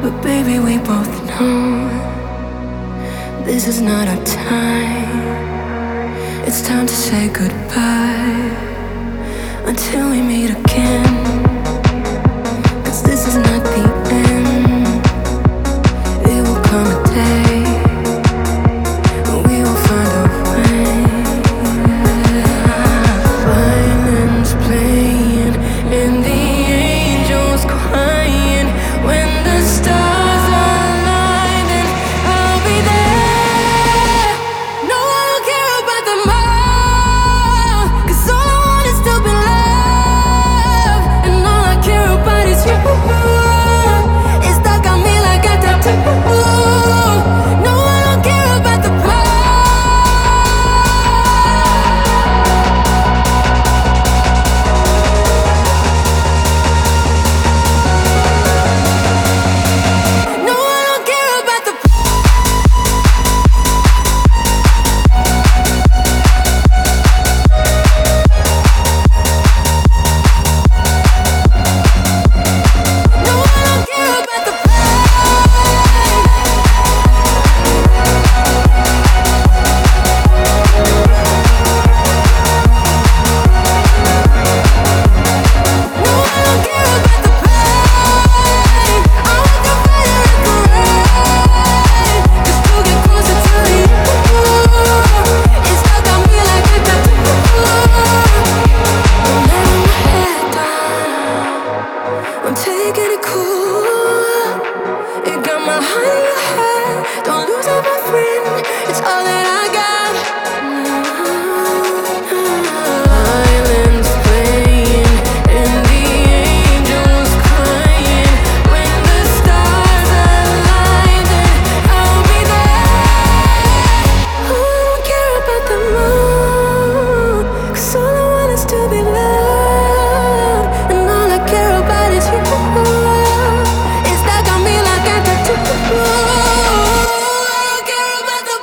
But baby, we both know this is not our time. It's time to say goodbye until we meet again. 'Cause this is not the end. It will come a day when we will find a way. Violins playing and the angels crying. When the stars align, then I'll be there. No, I don't care about the more, 'cause all I want is to be loved. And all I care about is you. It's stuck on me like a tattoo. No, I don't care about the No, I don't care about the No, I don't care about the No, I don't care about the pain. I want the fire and the rain. Just to get closer to you. It's stuck on me like a tattoo. I'm letting my head down. I'm taking it cool. It got my heart in your head. Don't lose it, my friend. It's all that I got. Violins playing and the angels crying. When the stars align, then I'll be there. I don't care about the moon, 'cause all I want is to be loved. And all I care about is you. It's stuck on me like a tattoo. I don't care about the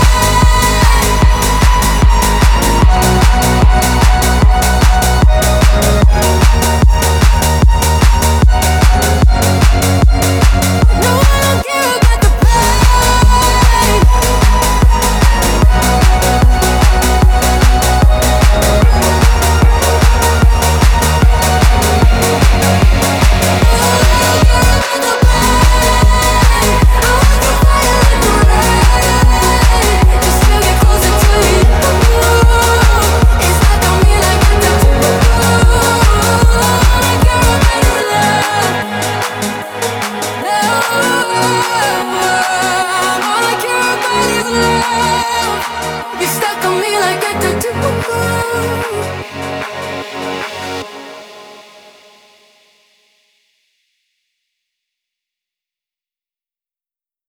No, I don't care about the pain. Just to get closer to you. It's stuck on me like a tattoo. All I care about is love.